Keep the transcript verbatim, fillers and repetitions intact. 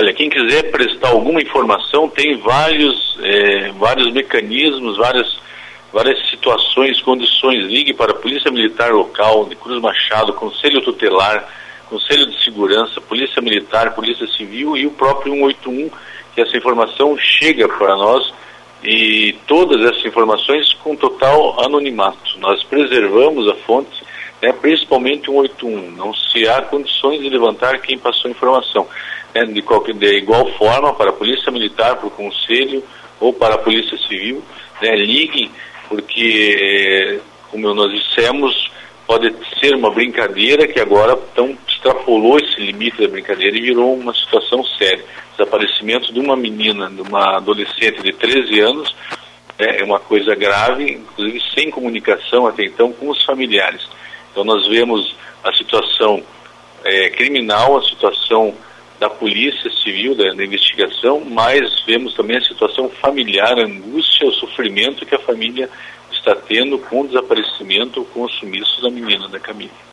Olha, quem quiser prestar alguma informação tem vários, é, vários mecanismos, várias, várias situações, condições. Ligue para a Polícia Militar Local de Cruz Machado, Conselho Tutelar, Conselho de Segurança, Polícia Militar, Polícia Civil e o próprio um oito um, que essa informação chega para nós, e todas essas informações com total anonimato. Nós preservamos a fonte, né, principalmente um oito um. Não se há condições de levantar quem passou a informação. Né, de, qualquer, de igual forma, para a Polícia Militar, para o Conselho ou para a Polícia Civil, né, liguem, porque, como nós dissemos, pode ser uma brincadeira que agora tão, extrapolou esse limite da brincadeira e virou uma situação séria. Desaparecimento de uma menina, de uma adolescente de treze anos, né, é uma coisa grave, inclusive sem comunicação até então com os familiares. Então nós vemos a situação é, criminal, a situação da Polícia Civil, da, da investigação, mas vemos também a situação familiar, a angústia, o sofrimento que a família está tendo com o desaparecimento, com o sumiço da menina, da Camille.